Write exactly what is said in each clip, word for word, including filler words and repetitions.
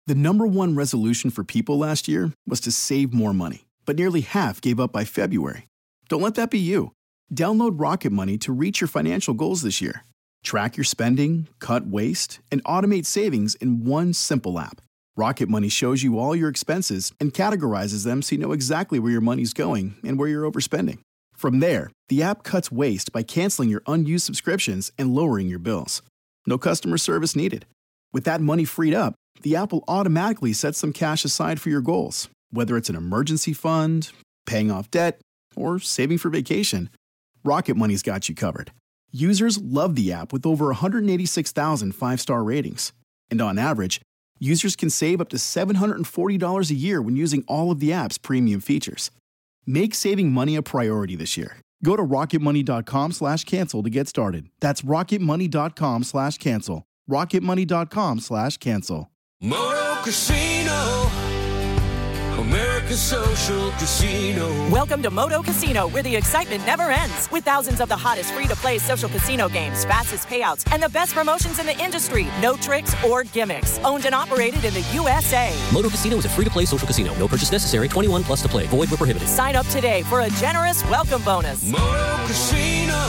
The number one resolution for people last year was to save more money, but nearly half gave up by February. Don't let that be you. Download Rocket Money to reach your financial goals this year. Track your spending, cut waste, and automate savings in one simple app. Rocket Money shows you all your expenses and categorizes them so you know exactly where your money's going and where you're overspending. From there, the app cuts waste by canceling your unused subscriptions and lowering your bills. No customer service needed. With that money freed up, the app will automatically set some cash aside for your goals, whether it's an emergency fund, paying off debt, or saving for vacation. Rocket Money's got you covered. Users love the app with over one hundred eighty-six thousand five-star ratings. And on average, users can save up to seven hundred forty dollars a year when using all of the app's premium features. Make saving money a priority this year. Go to rocketmoney.com slash cancel to get started. That's rocketmoney.com slash cancel. rocketmoney.com slash cancel. Moto Casino, America's social casino. Welcome to Moto Casino, where the excitement never ends. With thousands of the hottest free-to-play social casino games, fastest payouts, and the best promotions in the industry. No tricks or gimmicks. Owned and operated in the U S A. Moto Casino is a free-to-play social casino. No purchase necessary. twenty-one plus to play. Void where prohibited. Sign up today for a generous welcome bonus. Moto Casino,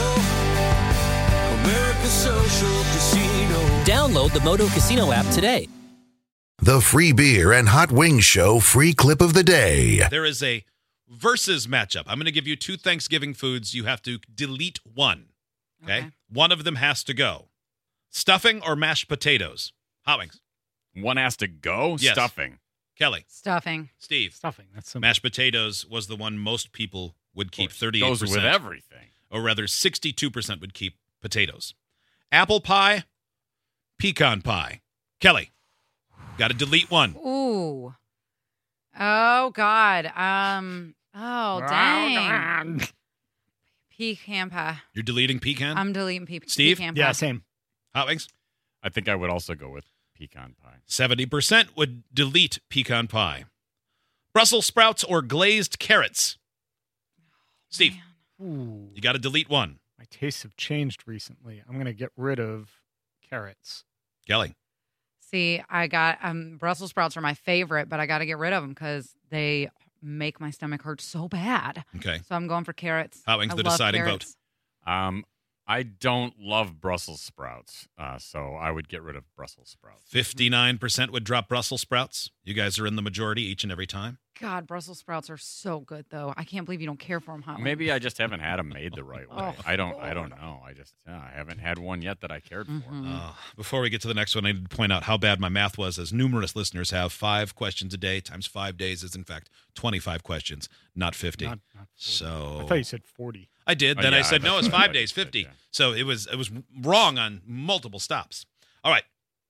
America's social casino. Download the Moto Casino app today. The Free Beer and Hot Wings Show free clip of the day. There is a versus matchup. I'm going to give you two Thanksgiving foods. You have to delete one. Okay? okay. One of them has to go. Stuffing or mashed potatoes? Hot Wings. One has to go? Yes. Stuffing. Kelly. Stuffing. Steve. Stuffing. That's simple. Mashed potatoes was the one most people would keep, thirty-eight percent. Goes with everything. Or rather, sixty-two percent would keep potatoes. Apple pie, pecan pie. Kelly. Got to delete one. Ooh. Oh, God. Um. Oh, dang. Pecan pie. You're deleting pecan? I'm deleting pe- Steve? pecan pie. Yeah, same. Hot Wings? I think I would also go with pecan pie. seventy percent would delete pecan pie. Brussels sprouts or glazed carrots? Steve, Ooh. you got to delete one. My tastes have changed recently. I'm going to get rid of carrots. Kelly? See, I got um, Brussels sprouts are my favorite, but I got to get rid of them because they make my stomach hurt so bad. Okay. So I'm going for carrots. Hot Wings, I the love deciding carrots. vote. Um, I don't love Brussels sprouts, uh, so I would get rid of Brussels sprouts. fifty-nine percent would drop Brussels sprouts. You guys are in the majority each and every time. God, Brussels sprouts are so good, though. I can't believe you don't care for them. Hot Maybe Wings. I just haven't had them made the right way. Oh, I don't. I don't know. I just yeah, I haven't had one yet that I cared for. Mhm. Uh, before we get to the next one, I need to point out how bad my math was, as numerous listeners have. Five questions a day times five days is, in fact, twenty-five questions, not fifty. Not, not so I thought you said forty. I did. Oh, Then yeah, I said, no, it's that's five what I days, said, fifty. yeah. So it was it was wrong on multiple stops. All right.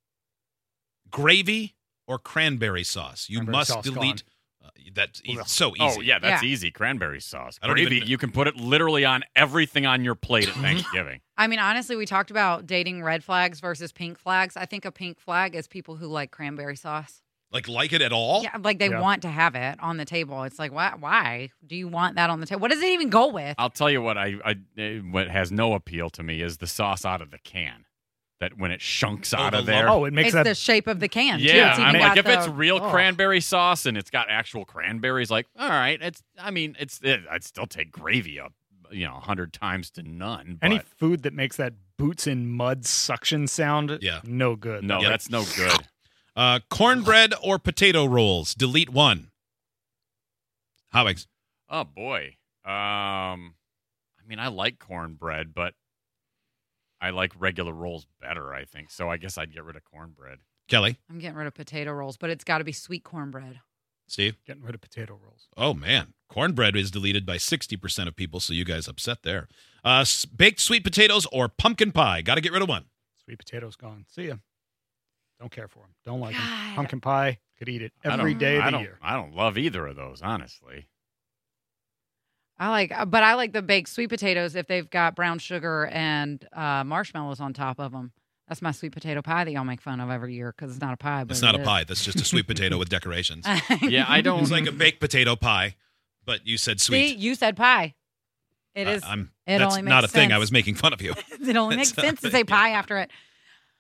Gravy or cranberry sauce? You Cranberry must sauce delete. Uh, that's e- Ugh. so easy. Oh yeah, that's Yeah. easy. Cranberry sauce. I don't Gravy. even- You can put it literally on everything on your plate at Thanksgiving. I mean, honestly, we talked about dating red flags versus pink flags. I think a pink flag is people who like cranberry sauce. Like, like it at all? Yeah, like they Yeah. want to have it on the table. It's like, why? Why do you want that on the table? What does it even go with? I'll tell you what. I, I eh, what has no appeal to me is the sauce out of the can. That when it shunks Oh, out the of there. Oh, it makes It's that. the shape of the can. too. Yeah, It's I even mean, like got if it's the- real oh. cranberry sauce and it's got actual cranberries, like all right, it's. I mean, it's. It, I'd still take gravy up, you know, a hundred times to none. But any food that makes that boots in mud suction sound, Yeah. no good. no, Yep. that's no good. Uh, cornbread or potato rolls? Delete one. Hot Wings. Oh boy. Um, I mean, I like cornbread, but I like regular rolls better. I think so. I guess I'd get rid of cornbread. Kelly. I'm getting rid of potato rolls, but it's got to be sweet cornbread. Steve. Getting rid of potato rolls. Oh, man. Cornbread is deleted by sixty percent of people, so you guys upset there. Uh, s- baked sweet potatoes or pumpkin pie? Got to get rid of one. Sweet potatoes gone. See ya. Don't care for them. Don't like them. God. Pumpkin pie, could eat it I every don't- day of I the don't, year. I don't love either of those, honestly. I like, uh, but I like the baked sweet potatoes if they've got brown sugar and uh, marshmallows on top of them. That's my sweet potato pie that y'all make fun of every year because it's not a pie. But It's it not a is. pie. That's just a sweet potato with decorations. Yeah, I don't. It's like a baked potato pie, but you said sweet. See, you said pie. It I- is. I'm, it that's only not a makes thing. I sense. was making fun of you. It only makes That's sense to not- say pie after it.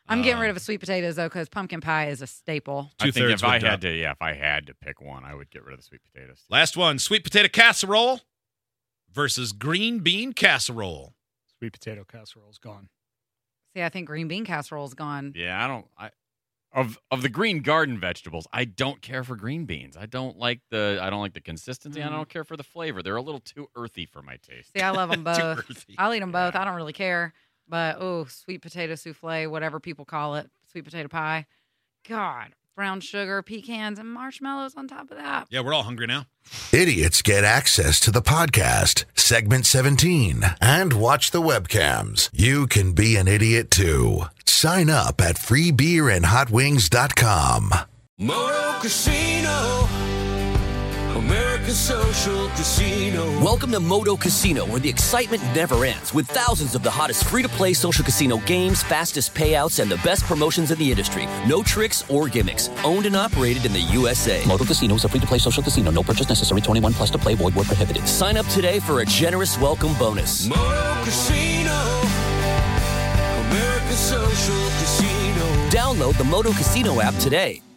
I'm getting Uh, rid of sweet potatoes though, because pumpkin pie is a staple. I think Two-thirds if I would had drop. to, yeah, if I had to pick one, I would get rid of the sweet potatoes. Last one, sweet potato casserole versus green bean casserole. Sweet potato casserole's gone. See, I think green bean casserole is gone. Yeah, I don't. I of of the green garden vegetables, I don't care for green beans. I don't like the. I don't like the consistency. Mm. I don't care for the flavor. They're a little too earthy for my taste. See, I love them Too both. earthy. I'll eat them both. Yeah. I don't really care. But oh, sweet potato souffle, whatever people call it, sweet potato pie. God, brown sugar, pecans, and marshmallows on top of that. Yeah, we're all hungry now. Idiots get access to the podcast, segment seventeen, and watch the webcams. You can be an idiot too. Sign up at free beer and hot wings dot com. Moto Casino, American Social Casino. Welcome to Moto Casino, where the excitement never ends, with thousands of the hottest free-to-play social casino games, fastest payouts, and the best promotions in the industry. No tricks or gimmicks. Owned and operated in the U S A. Moto Casino is a free-to-play social casino. No purchase necessary. twenty-one plus to play. Void where prohibited. Sign up today for a generous welcome bonus. Moto Casino, American Social Casino. Download the Moto Casino app today.